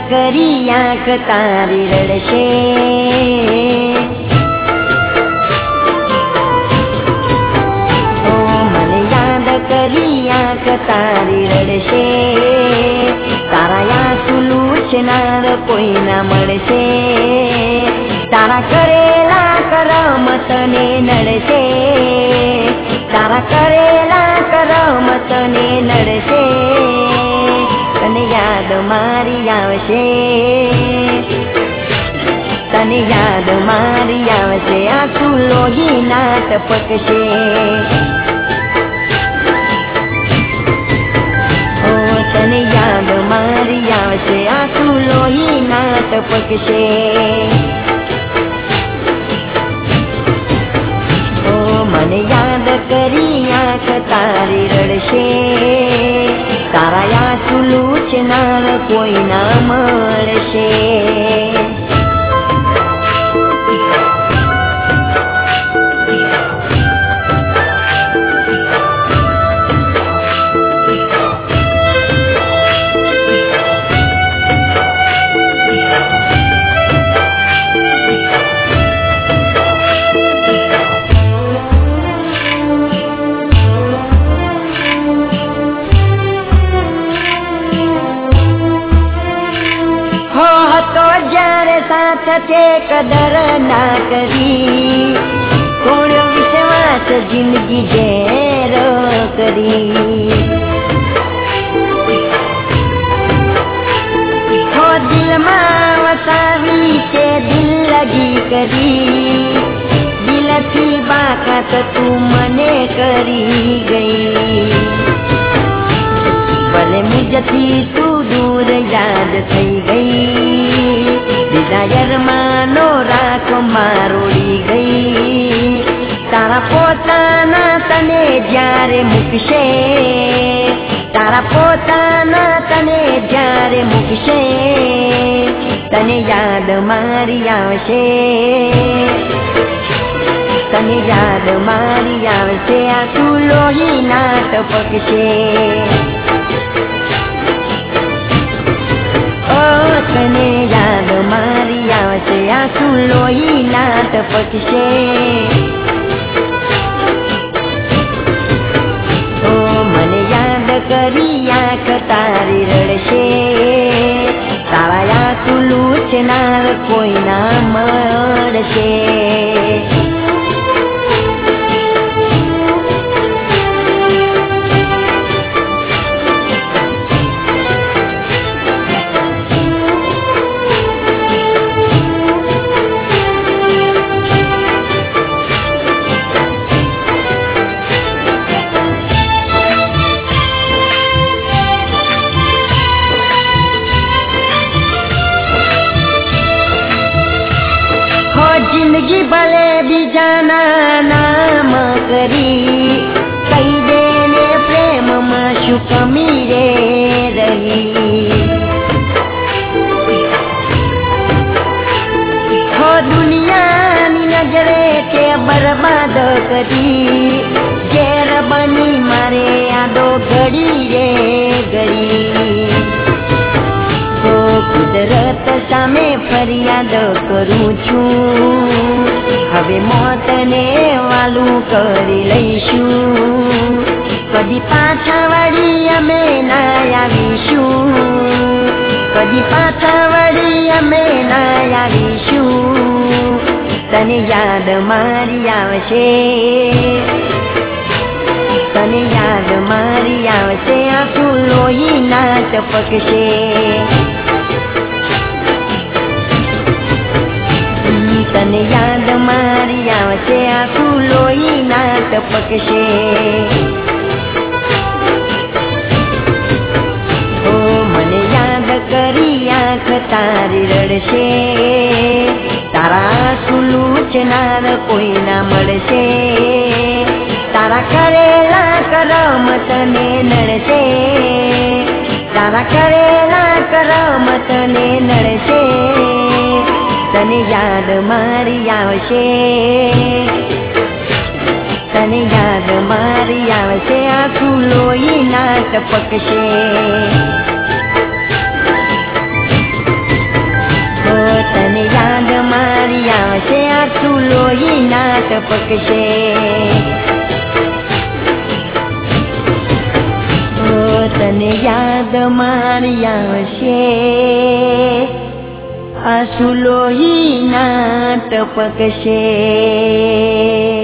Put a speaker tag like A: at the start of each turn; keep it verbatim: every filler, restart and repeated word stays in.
A: કરી આંખ તારી રડશે, ઓ મને યાદ કરી આંખ તારી રડશે, તારા આંસુ લૂછનાર કોઈ ના મળશે, તારા કરેલા કરમ તને નડશે, તારા કરેલા કરમ તને નડશે, તને યાદ મારી આવશે, તને યાદ મારી આવશે, આંસુ લોહી ના ટપકશે, ઓ તને યાદ મારી આવશે, આંસુ લોહી ના ટપકશે, ઓ મને યાદ કરી આંખ તારી રડશે, તારા આંસુ લૂછનાર કોઈ ના મળશે, સાથે કદર ના કરી, કોણ વિશ્વાસ જિંદગી ઝેર કરી, હો દિલમાં વસાવી છે દિલ લગી કરી, દિલથી બાકાત તું મને કરી ગઈ, ભલે મુજથી તું દૂર યાદ થઈ ગઈ, ડિઝાયર માનો રાખો મારોડી ગઈ, તારા પોતાના તને જ્યારે મૂકશે, તારા પોતાના તને જ્યારે મૂકશે, તને યાદ મારી આવશે, તને યાદ મારી આવશે, આંસુ લોહી ના ટપકશે, તને યાદ મારી આવશે, આંસુ લોહી ના ટપકશે, ઓ મને યાદ કરી આંખ તારી રડશે, તારા આંસુ લૂછનાર કોઈ ના મળશે, જિંદગી ભલે બીજાના નામ કરી, કઈ દેને પ્રેમમાં શું કમી રે રહી, હો દુનિયાની નજરે તે બરબાદ કરી, ઝેર બની મારે યાદો ઘડી રે ઘડી, કુદરત સામે ફરિયાદ કરું છું, હવે મોતને વાલું કરી લઈશું, કદી પાછા વળી અમે ના આવીશું, કદી પાછા વળી અમે ના આવીશું, તને યાદ મારી આવશે, તને યાદ મારી આવશે, આંસુ લોહી ના ટપકશે, તને યાદ મારી આવશે, આંસુ લોહી ના ટપકશે, ઓ મને યાદ કરી આંખ તારી રડશે, તારા આંસુ લૂછનાર કોઈ ના મળશે, તારા કરેલા કરમ તને નડશે, તારા કરેલા કરમ તને નડશે, તને યાદ મારી આવશે, તને યાદ મારી આવશે, આંસુ લોહી ના ટપકશે, ટપકશે. ઓ તને યાદ મારી આવશે, આંસુ લોહીના ટપકશે.